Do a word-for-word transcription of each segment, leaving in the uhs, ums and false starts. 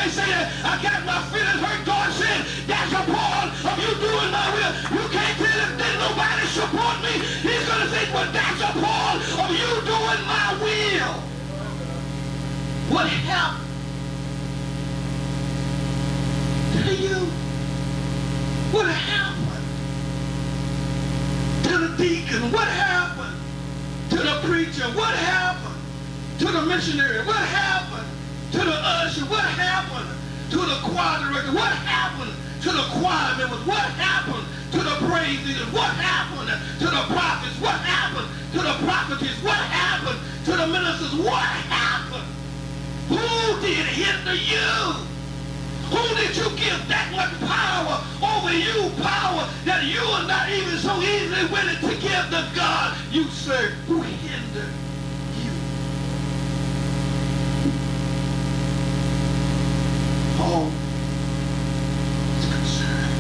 can't say that I got my feelings hurt. God said that's a part of you doing my will. You can't tell him that nobody support me. He's going to say, well, that's a part of you doing my will. What happened to you? What happened to the deacon? What happened to the preacher? What happened to the missionary? What happened to the usher? What happened to the choir director? What happened to the choir members? What happened to the praise leaders? What happened to the prophets? What happened to the prophetess? What happened to the ministers? What happened? Who did hinder you? Who did you give that much power over you, power that you are not even so easily willing to give the God you serve? Who hindered you? Paul is concerned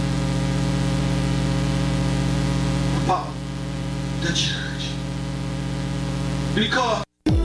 about the church because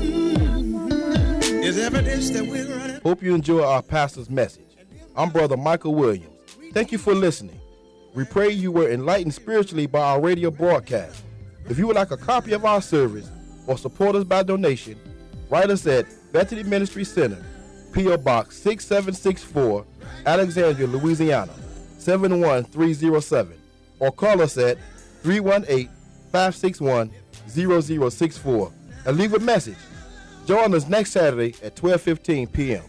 is evidence that we're running. Hope you enjoy our pastor's message. I'm Brother Michael Williams. Thank you for listening. We pray you were enlightened spiritually by our radio broadcast. If you would like a copy of our service or support us by donation, write us at Bethany Ministry Center, P O Box six seven six four, Alexandria, Louisiana, seven one three zero seven, or call us at three one eight, five six one, zero zero six four and leave a message. Join us next Saturday at twelve fifteen p m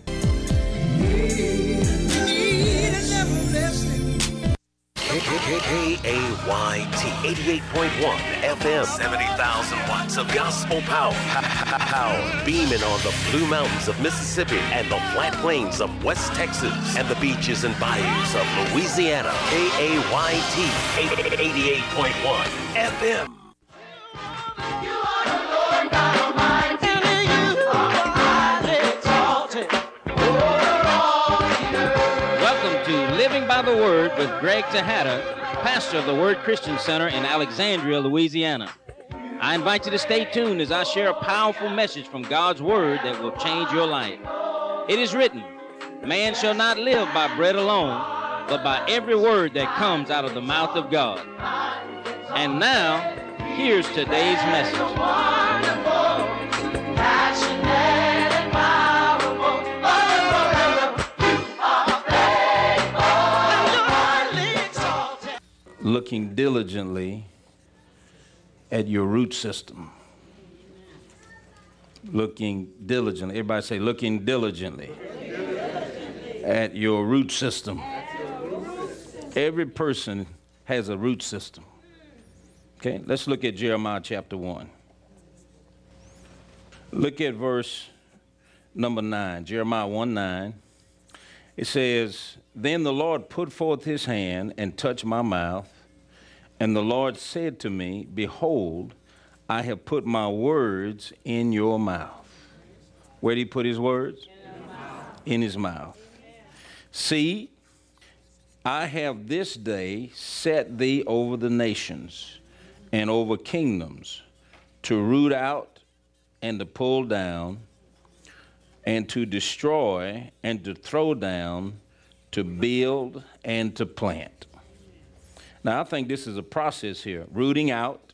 K A Y T eighty-eight point one F M, seventy thousand watts of gospel power. Power beaming on the Blue Mountains of Mississippi and the flat plains of West Texas and the beaches and bayous of Louisiana. K A Y T eighty-eight point one F M. You are the Lord God Almighty. Welcome to Living by the Word with Greg Tejada, pastor of the Word Christian Center in Alexandria, Louisiana. I invite you to stay tuned as I share a powerful message from God's Word that will change your life. It is written, man shall not live by bread alone, but by every word that comes out of the mouth of God. And now, here's today's message. Looking diligently at your root system. Looking diligently. Everybody say, looking diligently at your root system. Every person has a root system. Okay, let's look at Jeremiah chapter one. Look at verse number nine, Jeremiah one nine. It says, then the Lord put forth his hand and touched my mouth. And the Lord said to me, behold, I have put my words in your mouth. Where did he put his words? In, mouth. in his mouth. See, I have this day set thee over the nations and over kingdoms to root out and to pull down and to destroy and to throw down, to build and to plant. Now, I think this is a process here. Rooting out,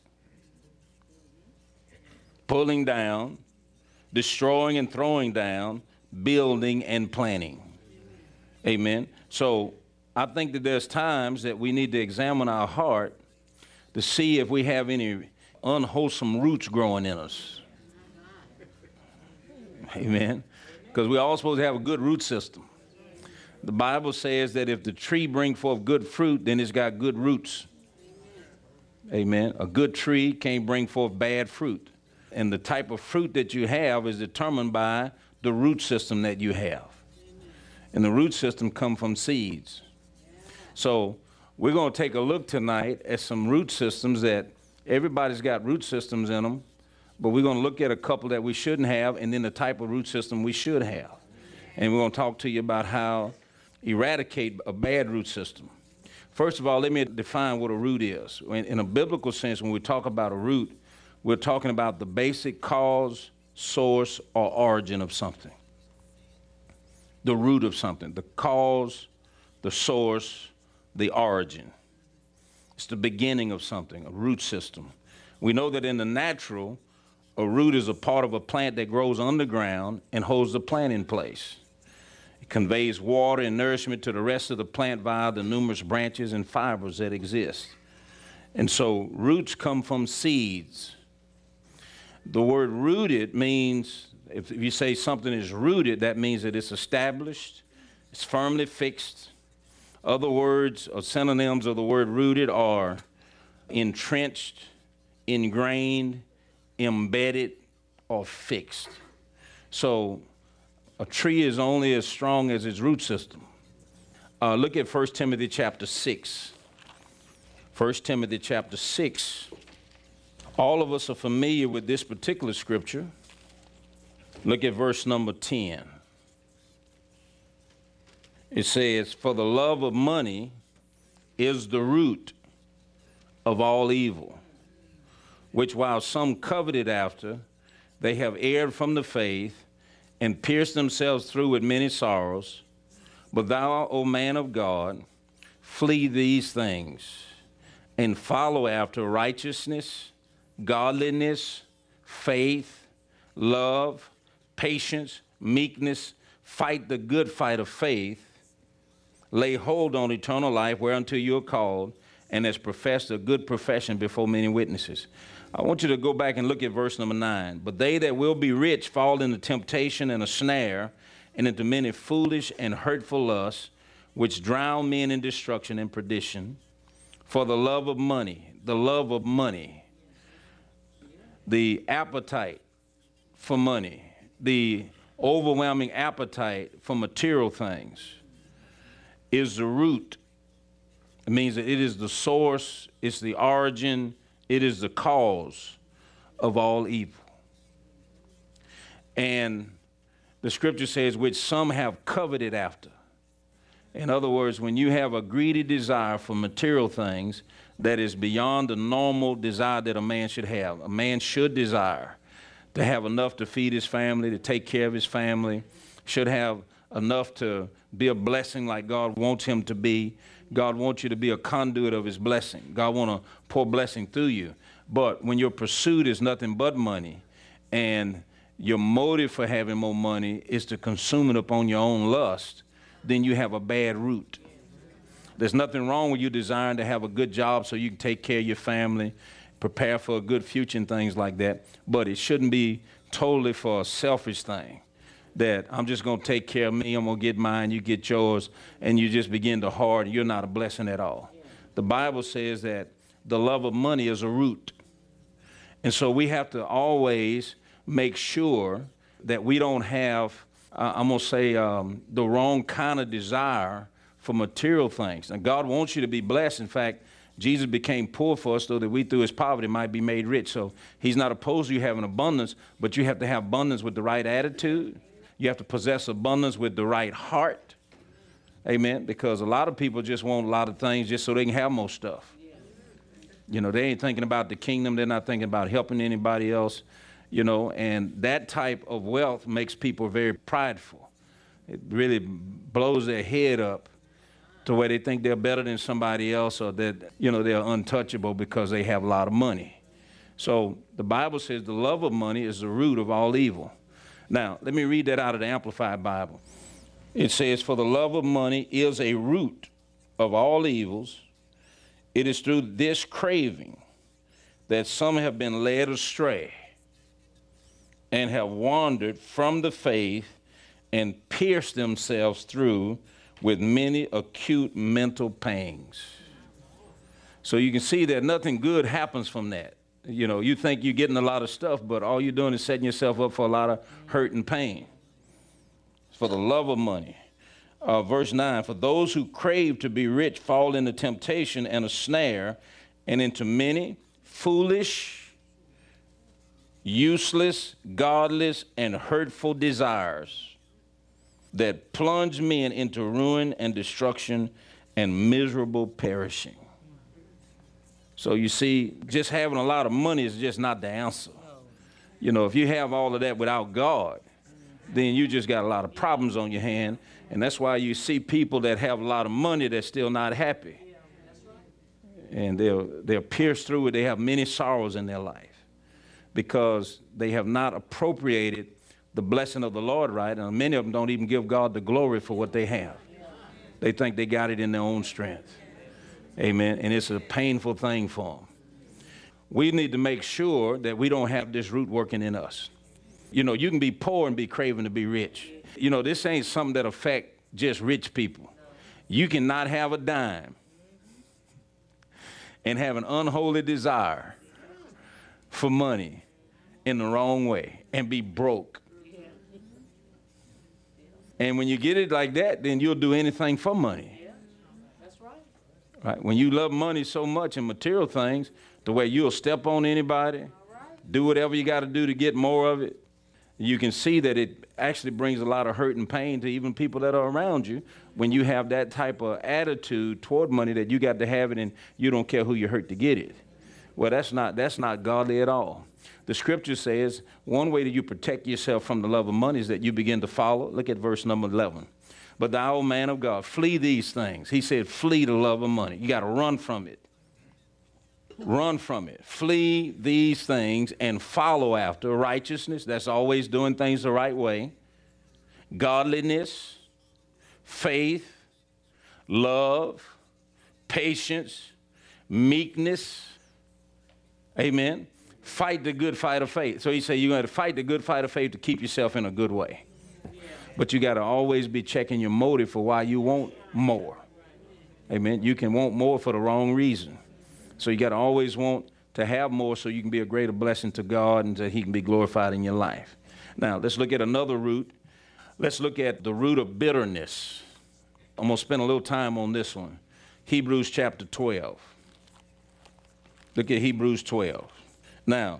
pulling down, destroying and throwing down, building and planting. Amen. So I think that there's times that we need to examine our heart to see if we have any unwholesome roots growing in us. Amen. Because we're all supposed to have a good root system. The Bible says that if the tree bring forth good fruit, then it's got good roots. Amen. A good tree can't bring forth bad fruit. And the type of fruit that you have is determined by the root system that you have. And the root system comes from seeds. So we're going to take a look tonight at some root systems that everybody's got root systems in them, but we're going to look at a couple that we shouldn't have and then the type of root system we should have. And we're going to talk to you about how eradicate a bad root system. First of all, let me define what a root is. In a biblical sense, when we talk about a root, we're talking about the basic cause, source, or origin of something. the root of something, the cause, the source, the origin. It's the beginning of something, a root system. We know that in the natural, a root is a part of a plant that grows underground and holds the plant in place. It conveys water and nourishment to the rest of the plant via the numerous branches and fibers that exist. And so roots come from seeds. The word rooted means, if you say something is rooted, that means that it's established, it's firmly fixed. Other words or synonyms of the word rooted are entrenched, ingrained, embedded, or fixed. So a tree is only as strong as its root system. Uh, look at First Timothy chapter six. First Timothy chapter six. All of us are familiar with this particular scripture. Look at verse number ten. It says, "For the love of money is the root of all evil, which while some coveted after, they have erred from the faith and pierced themselves through with many sorrows. But thou, O man of God, flee these things and follow after righteousness, godliness, faith, love, patience, meekness. Fight the good fight of faith. Lay hold on eternal life whereunto you are called, and has professed a good profession before many witnesses." I want you to go back and look at verse number nine. "But they that will be rich fall into temptation and a snare, and into many foolish and hurtful lusts, which drown men in destruction and perdition. For the love of money," the love of money, the appetite for money, the overwhelming appetite for material things, is the root. It means that it is the source, it's the origin, it is the cause of all evil. And the scripture says, which some have coveted after. In other words, when you have a greedy desire for material things that is beyond the normal desire that a man should have. A man should desire to have enough to feed his family, to take care of his family, should have enough to be a blessing like God wants him to be. God wants you to be a conduit of his blessing. God wants to pour blessing through you. But when your pursuit is nothing but money, and your motive for having more money is to consume it upon your own lust, then you have a bad root. There's nothing wrong with you desiring to have a good job so you can take care of your family, prepare for a good future and things like that. But it shouldn't be totally for a selfish thing, that I'm just going to take care of me, I'm going to get mine, you get yours, and you just begin to hoard, and you're not a blessing at all. The Bible says that the love of money is a root. And so we have to always make sure that we don't have, uh, I'm going to say, um, the wrong kind of desire for material things. And God wants you to be blessed. In fact, Jesus became poor for us so that we through his poverty might be made rich. So he's not opposed to you having abundance, but you have to have abundance with the right attitude. You have to possess abundance with the right heart. Amen. Because a lot of people just want a lot of things just so they can have more stuff. You know, they ain't thinking about the kingdom. They're not thinking about helping anybody else, you know, and that type of wealth makes people very prideful. It really blows their head up to where they think they're better than somebody else, or that, you know, they're untouchable because they have a lot of money. So the Bible says the love of money is the root of all evil. Now, let me read that out of the Amplified Bible. It says, "For the love of money is a root of all evils. It is through this craving that some have been led astray and have wandered from the faith and pierced themselves through with many acute mental pangs." So you can see that nothing good happens from that. You know, you think you're getting a lot of stuff, but all you're doing is setting yourself up for a lot of hurt and pain. For the love of money. Uh, verse nine, "For those who crave to be rich fall into temptation and a snare, and into many foolish, useless, godless, and hurtful desires that plunge men into ruin and destruction and miserable perishing." So you see, just having a lot of money is just not the answer. You know, if you have all of that without God, then you just got a lot of problems on your hand, And that's why you see people that have a lot of money that's still not happy. And they'll, they'll pierce through it. They have many sorrows in their life because they have not appropriated the blessing of the Lord right. And many of them don't even give God the glory for what they have. They think they got it in their own strength. Amen. And it's a painful thing for them. We need to make sure that we don't have this root working in us. You know, you can be poor and be craving to be rich. You know, this ain't something that affect just rich people. You cannot have a dime and have an unholy desire for money in the wrong way and be broke. And when you get it like that, then you'll do anything for money. That's right. Right? When you love money so much and material things, the way you'll step on anybody, do whatever you got to do to get more of it, you can see that it actually brings a lot of hurt and pain to even people that are around you when you have that type of attitude toward money that you got to have it and you don't care who you hurt to get it. Well, that's not, that's not godly at all. The scripture says one way that you protect yourself from the love of money is that you begin to follow. Look at verse number eleven. But thou, O man of God, flee these things. He said, flee the love of money. You got to run from it. Run from it. Flee these things and follow after righteousness. That's always doing things the right way. Godliness, faith, love, patience, meekness. Amen. Fight the good fight of faith. So he said you're going to fight the good fight of faith to keep yourself in a good way. But you got to always be checking your motive for why you want more. Amen. You can want more for the wrong reason. So you got to always want to have more so you can be a greater blessing to God and that he can be glorified in your life. Now, let's look at another root. Let's look at the root of bitterness. I'm going to spend a little time on this one. Hebrews chapter twelve. Look at Hebrews twelve. Now,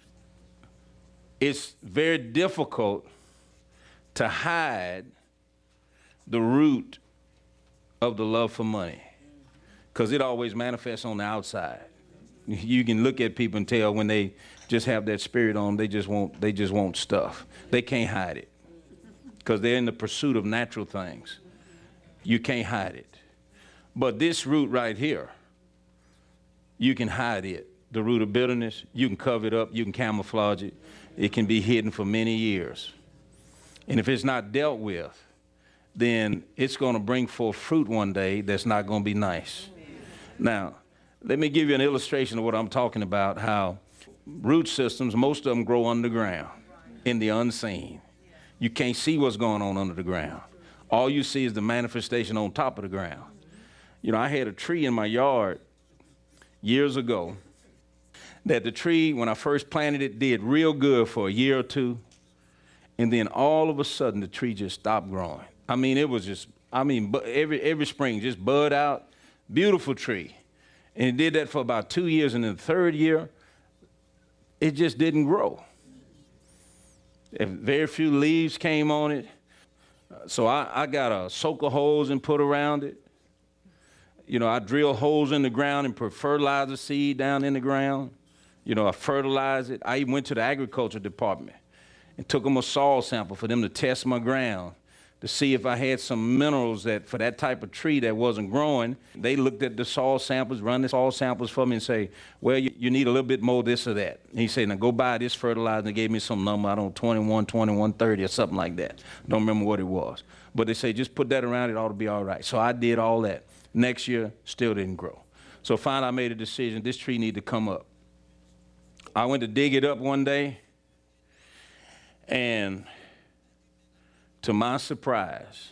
it's very difficult to hide the root of the love for money because it always manifests on the outside. You can look at people and tell when they just have that spirit on them, they just want, they just want stuff. They can't hide it because they're in the pursuit of natural things. You can't hide it. But this root right here, you can hide it. The root of bitterness, you can cover it up, you can camouflage it. It can be hidden for many years. And if it's not dealt with, then it's going to bring forth fruit one day that's not going to be nice. Now, let me give you an illustration of what I'm talking about, how root systems, most of them grow underground in the unseen. You can't see what's going on under the ground. All you see is the manifestation on top of the ground. You know, I had a tree in my yard years ago that the tree, when I first planted it, did real good for a year or two. And then all of a sudden, the tree just stopped growing. I mean, it was just, I mean, every, every spring, just bud out. Beautiful tree. And it did that for about two years. And in the third year, it just didn't grow. Very few leaves came on it. So I, I got a soaker hose and put around it. You know, I drill holes in the ground and put fertilizer seed down in the ground. You know, I fertilize it. I even went to the agriculture department and took them a soil sample for them to test my ground to see if I had some minerals that for that type of tree that wasn't growing. They looked at the soil samples, run the soil samples for me and say, well, you, you need a little bit more of this or that. And he said, now go buy this fertilizer. And they gave me some number, I don't know, twenty-one, twenty-one, thirty or something like that. Don't remember what it was. But they say, just put that around, it ought to be all right. So I did all that. Next year, still didn't grow. So finally I made a decision, this tree needed to come up. I went to dig it up one day, and to my surprise,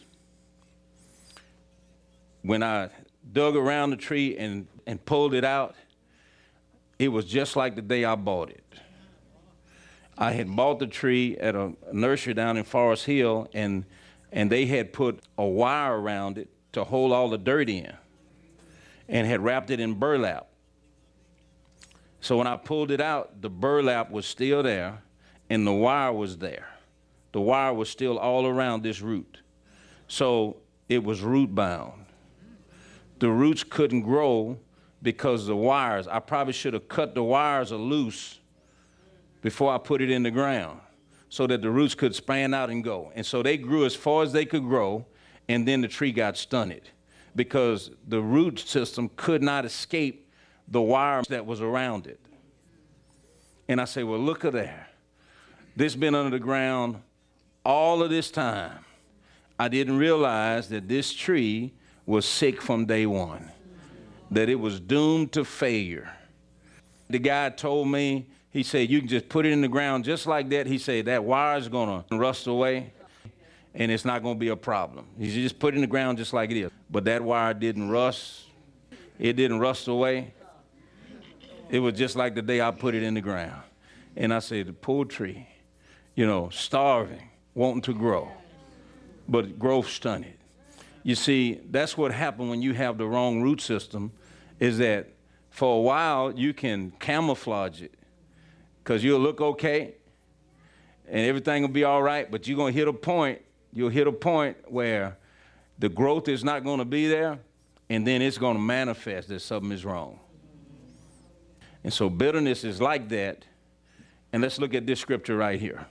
when I dug around the tree and, and pulled it out, it was just like the day I bought it. I had bought the tree at a nursery down in Forest Hill, and, and they had put a wire around it to hold all the dirt in and had wrapped it in burlap. So when I pulled it out, the burlap was still there and the wire was there. The wire was still all around this root. So it was root bound. The roots couldn't grow because the wires, I probably should have cut the wires loose before I put it in the ground so that the roots could span out and go. And so they grew as far as they could grow, and then the tree got stunted because the root system could not escape the wire that was around it. And I say, well, look at there. This been under the ground all of this time. I didn't realize that this tree was sick from day one, that it was doomed to failure. The guy told me, he said, you can just put it in the ground just like that. He said, that wire is going to rust away, and it's not going to be a problem. He said, just put it in the ground just like it is. But that wire didn't rust. It didn't rust away. It was just like the day I put it in the ground. And I said, the poor tree, you know, starving, wanting to grow, but growth stunted. You see, that's what happened when you have the wrong root system, is that for a while you can camouflage it because you'll look okay and everything will be all right, but you're going to hit a point, you'll hit a point where the growth is not going to be there, and then it's going to manifest that something is wrong. And so bitterness is like that. And let's look at this scripture right here.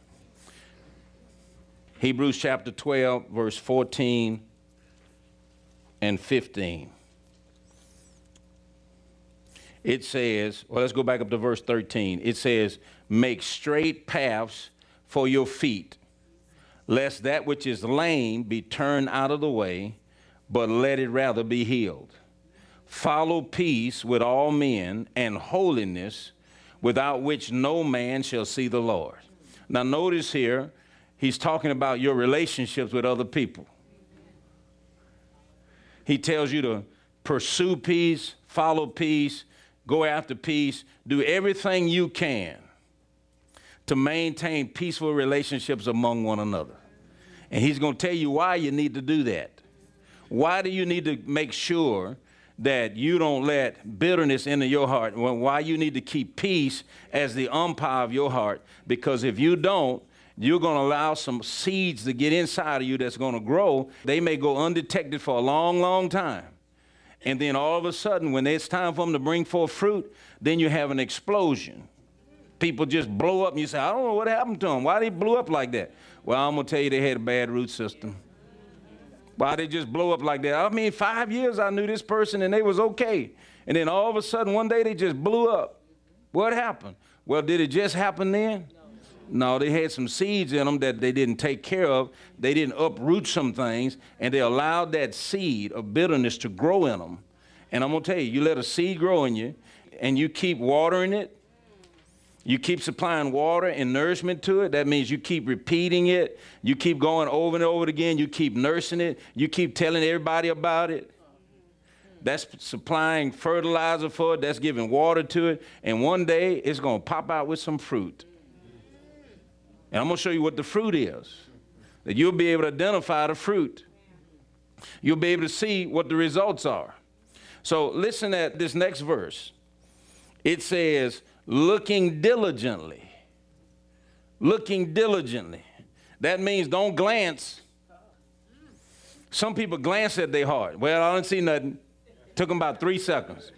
Hebrews chapter twelve, verse fourteen and fifteen. It says, well, let's go back up to verse thirteen. It says, make straight paths for your feet, lest that which is lame be turned out of the way, but let it rather be healed. Follow peace with all men and holiness, without which no man shall see the Lord. Now notice here, he's talking about your relationships with other people. He tells you to pursue peace, follow peace, go after peace, do everything you can to maintain peaceful relationships among one another. And he's going to tell you why you need to do that. Why do you need to make sure that you don't let bitterness into your heart? Why you need to keep peace as the umpire of your heart? Because if you don't, you're going to allow some seeds to get inside of you that's going to grow. They may go undetected for a long, long time. And then all of a sudden, when it's time for them to bring forth fruit, then you have an explosion. People just blow up and you say, I don't know what happened to them. Why they blew up like that? Well, I'm going to tell you, they had a bad root system. Why they just blow up like that? I mean, five years I knew this person and they was okay. And then all of a sudden, one day they just blew up. What happened? Well, did it just happen then? No, they had some seeds in them that they didn't take care of. They didn't uproot some things, and they allowed that seed of bitterness to grow in them. And I'm going to tell you, you let a seed grow in you, and you keep watering it. You keep supplying water and nourishment to it. That means you keep repeating it. You keep going over and over again. You keep nursing it. You keep telling everybody about it. That's supplying fertilizer for it. That's giving water to it. And one day, it's going to pop out with some fruit. And I'm going to show you what the fruit is, that you'll be able to identify the fruit. You'll be able to see what the results are. So listen at this next verse. It says, looking diligently. Looking diligently. That means don't glance. Some people glance at their heart. Well, I didn't see nothing. Took them about three seconds.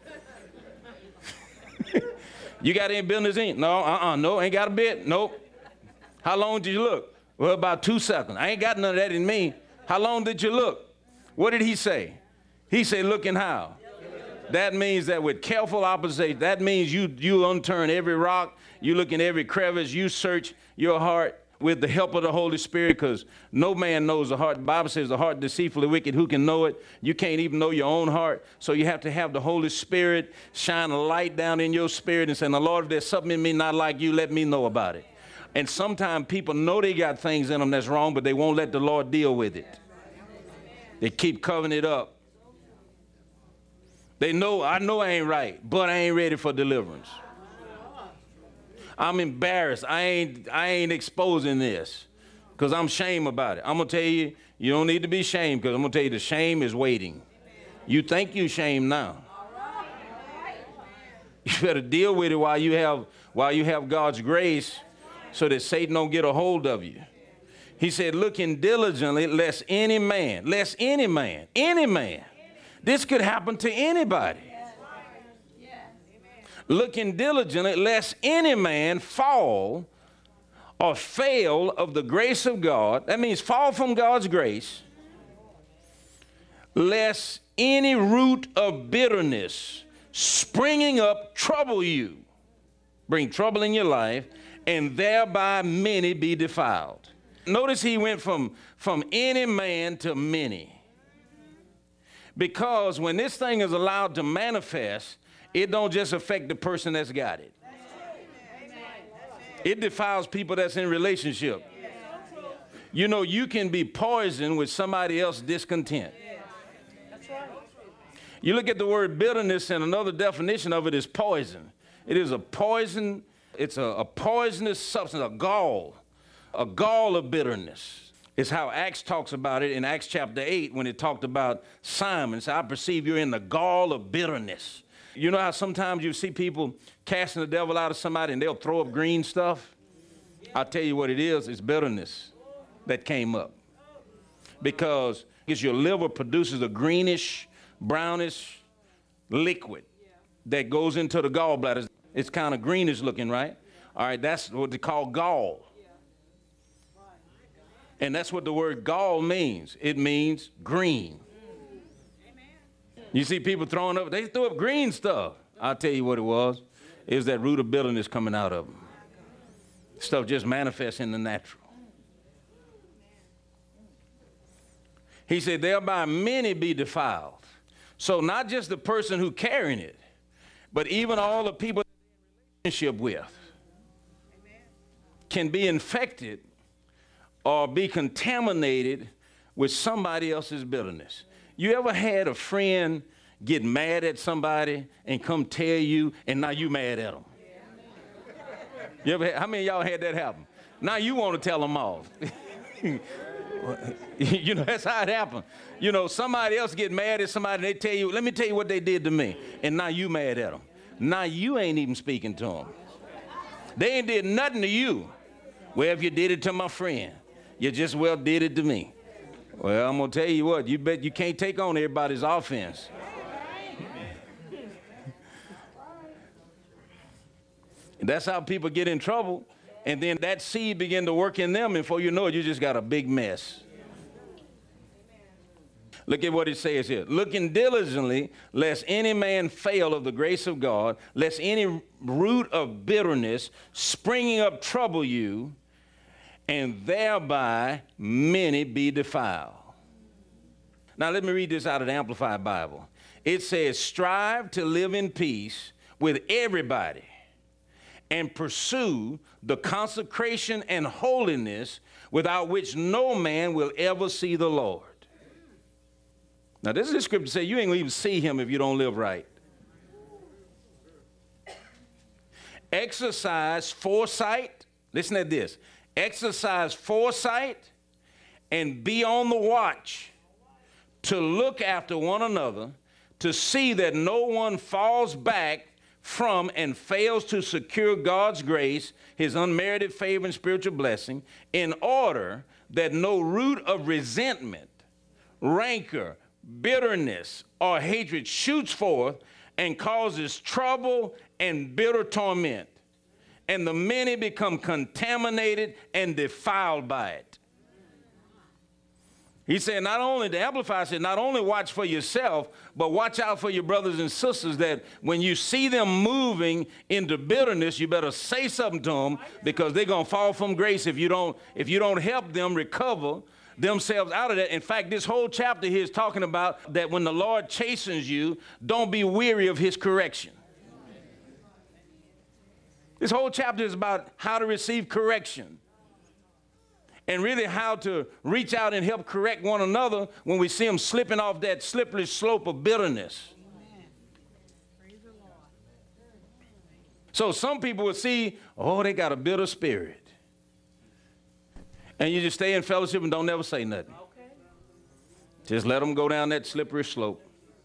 You got any business in? No, uh-uh, no, ain't got a bit. Nope. How long did you look? Well, about two seconds. I ain't got none of that in me. How long did you look? What did he say? He said, looking how? That means that with careful observation, that means you, you unturn every rock, you look in every crevice, you search your heart with the help of the Holy Spirit, because no man knows the heart. The Bible says the heart deceitfully wicked, who can know it? You can't even know your own heart. So you have to have the Holy Spirit shine a light down in your spirit and say, now, Lord, if there's something in me not like you, let me know about it. And sometimes people know they got things in them that's wrong, but they won't let the Lord deal with it. They keep covering it up. They know, I know I ain't right, but I ain't ready for deliverance. I'm embarrassed. I ain't, I ain't exposing this because I'm ashamed about it. I'm going to tell you, you don't need to be ashamed, because I'm going to tell you the shame is waiting. You think you ashamed now. You better deal with it while you have, while you have God's grace, so that Satan don't get a hold of you. He said, looking diligently, lest any man, lest any man, any man, this could happen to anybody. Looking diligently, lest any man fall or fail of the grace of God. That means fall from God's grace lest any root of bitterness springing up trouble you, bring trouble in your life, and thereby many be defiled. Notice he went from, from any man to many. Because when this thing is allowed to manifest, it don't just affect the person that's got it. It defiles people that's in relationship. You know, you can be poisoned with somebody else's discontent. You look at the word bitterness, and another definition of it is poison. It is a poison, it's a, a poisonous substance, a gall, a gall of bitterness. It's how Acts talks about it in Acts chapter eight when it talked about Simon. So I perceive you're in the gall of bitterness. You know how sometimes you see people casting the devil out of somebody and they'll throw up green stuff? I'll tell you what it is, it's bitterness that came up. Because it's your liver produces a greenish, brownish liquid that goes into the gallbladder. It's kind of greenish looking, right? All right, that's what they call gall. And that's what the word gall means. It means green. You see people throwing up, they threw up green stuff. I'll tell you what it was. It was that root of bitterness coming out of them. Stuff just manifests in the natural. He said, thereby many be defiled. So not just the person who carrying it, but even all the people in relationship with can be infected or be contaminated with somebody else's bitterness. You ever had a friend get mad at somebody and come tell you, and now you mad at them? You ever had, how many of y'all had that happen? Now you want to tell them off. You know, that's how it happened. You know, somebody else get mad at somebody, and they tell you, let me tell you what they did to me, and now you mad at them. Now you ain't even speaking to them. They ain't did nothing to you. Well, if you did it to my friend, you just well did it to me. Well, I'm going to tell you what, you bet you can't take on everybody's offense. And that's how people get in trouble. And then that seed begin to work in them, and before you know it, you just got a big mess. Look at what it says here. Looking diligently, lest any man fail of the grace of God, lest any root of bitterness springing up trouble you, and thereby many be defiled. Now let me read this out of the Amplified Bible. It says, strive to live in peace with everybody and pursue the consecration and holiness without which no man will ever see the Lord. Now this is the scripture say you ain't gonna even see him if you don't live right. Exercise foresight. Listen to this. Exercise foresight and be on the watch to look after one another, to see that no one falls back from and fails to secure God's grace, his unmerited favor and spiritual blessing, in order that no root of resentment, rancor, bitterness, or hatred shoots forth and causes trouble and bitter torment, and the many become contaminated and defiled by it. He said, not only, the Amplifier said, not only watch for yourself, but watch out for your brothers and sisters, that when you see them moving into bitterness, you better say something to them, because they're going to fall from grace if you don't, if you don't help them recover themselves out of that. In fact, this whole chapter here is talking about that when the Lord chastens you, don't be weary of his correction. This whole chapter is about how to receive correction. And really how to reach out and help correct one another when we see them slipping off that slippery slope of bitterness. Amen. Praise the Lord. So some people will see, oh, they got a bitter spirit. And you just stay in fellowship and don't never say nothing. Okay. Just let them go down that slippery slope.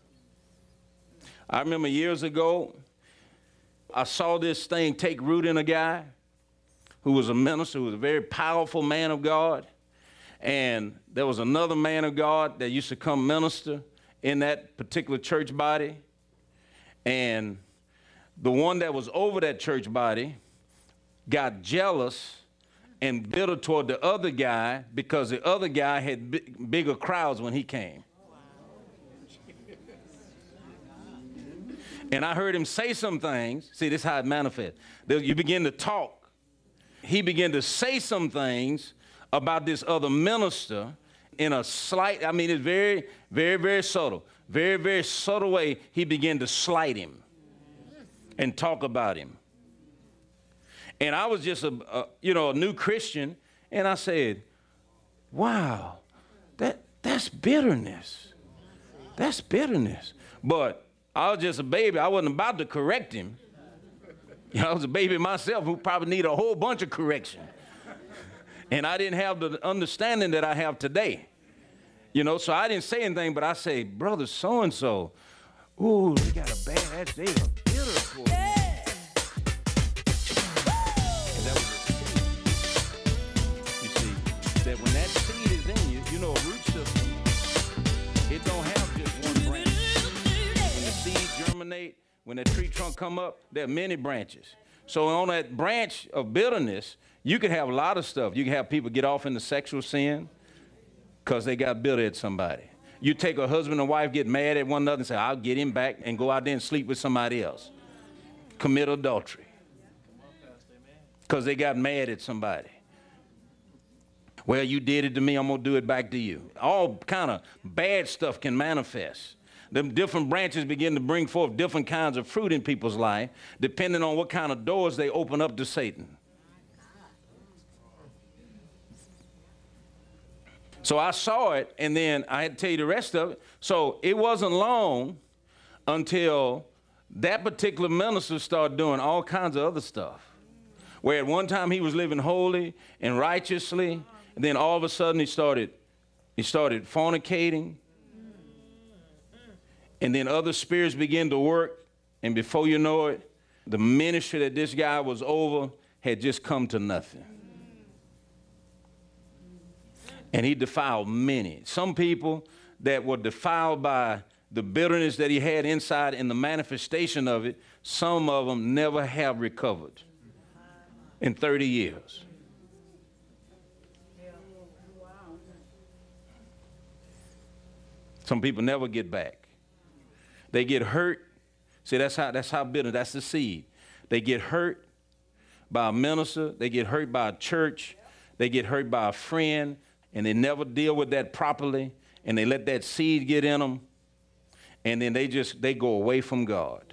I remember years ago, I saw this thing take root in a guy who was a minister, who was a very powerful man of God. And there was another man of God that used to come minister in that particular church body. And the one that was over that church body got jealous and bitter toward the other guy because the other guy had big, bigger crowds when he came. And I heard him say some things. See, this is how it manifests. You begin to talk. He began to say some things about this other minister in a slight, I mean, it's very, very, very subtle. Very, very subtle way, he began to slight him and talk about him. And I was just a, a you know, a new Christian, and I said, wow, that that's bitterness. That's bitterness. But I was just a baby. I wasn't about to correct him. You know, I was a baby myself who probably needed a whole bunch of correction. And I didn't have the understanding that I have today. You know, so I didn't say anything, but I say, brother so-and-so, ooh, they got a bad, they are bitter for me. And that was a seed. You see, that when that seed is in you, you know, a root system, it don't have just one branch. When the seed germinate, when that tree trunk come up, there are many branches. So on that branch of bitterness, you can have a lot of stuff. You can have people get off into sexual sin because they got bitter at somebody. You take a husband and wife, get mad at one another and say, I'll get him back, and go out there and sleep with somebody else. Commit adultery because they got mad at somebody. Well, you did it to me, I'm going to do it back to you. All kind of bad stuff can manifest. Them different branches begin to bring forth different kinds of fruit in people's life, depending on what kind of doors they open up to Satan. So I saw it, and then I had to tell you the rest of it. So it wasn't long until that particular minister started doing all kinds of other stuff. Where at one time he was living holy and righteously, and then all of a sudden he started, he started fornicating. And then other spirits began to work, and before you know it, the ministry that this guy was over had just come to nothing. And he defiled many. Some people that were defiled by the bitterness that he had inside and the manifestation of it, some of them never have recovered in thirty years. Some people never get back. They get hurt. See, that's how, that's how bitter, that's the seed. They get hurt by a minister. They get hurt by a church. They get hurt by a friend. And they never deal with that properly, and they let that seed get in them, and then they just, they go away from God.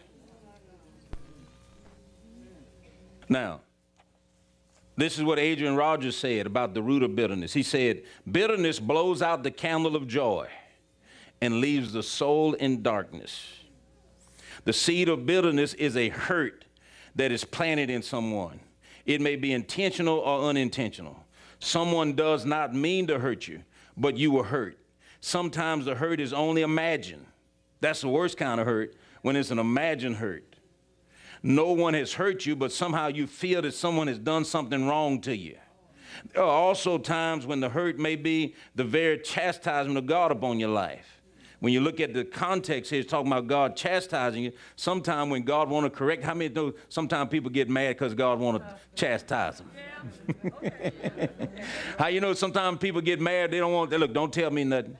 Now, this is what Adrian Rogers said about the root of bitterness. He said, bitterness blows out the candle of joy and leaves the soul in darkness. The seed of bitterness is a hurt that is planted in someone. It may be intentional or unintentional. Someone does not mean to hurt you, but you were hurt. Sometimes the hurt is only imagined. That's the worst kind of hurt, when it's an imagined hurt. No one has hurt you, but somehow you feel that someone has done something wrong to you. There are also times when the hurt may be the very chastisement of God upon your life. When you look at the context here, it's talking about God chastising you. Sometimes when God want to correct, how many know sometimes people get mad because God want to chastise them? Yeah. Okay. How you know sometimes people get mad, they don't want, they look, don't tell me nothing.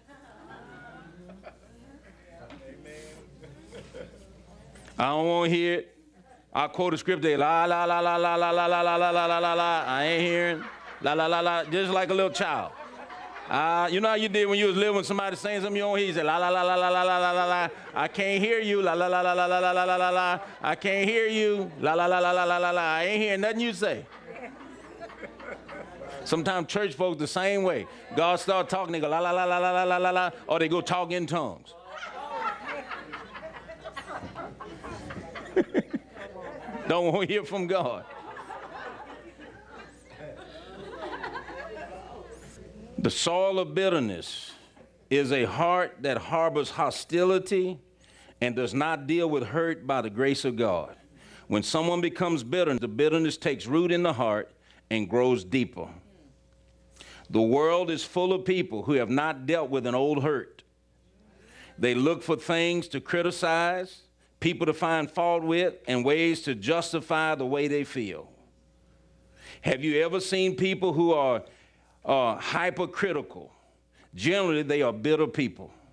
I don't want to hear it. I quote a scripture, la, la, la, la, la, la, la, la, la, la, la, la, la, la. I ain't hearing, la, la, la, la, just like a little child. Uh, you know how you did when you was living with somebody saying something you don't hear? You said, la, la, la, la, la, la, la, la, la, la. I can't hear you. La, la, la, la, la, la, la, la, la, la, la. I can't hear you. La, la, la, la, la, la, la, la. I ain't hearing nothing you say. Sometimes church folks the same way. God start talking, they go, la, la, la, la, la, la, la, la, la, or they go talk in tongues. Don't want to hear from God. The soil of bitterness is a heart that harbors hostility and does not deal with hurt by the grace of God. When someone becomes bitter, the bitterness takes root in the heart and grows deeper. The world is full of people who have not dealt with an old hurt. They look for things to criticize, people to find fault with, and ways to justify the way they feel. Have you ever seen people who are uh, hypercritical? Generally, they are bitter people.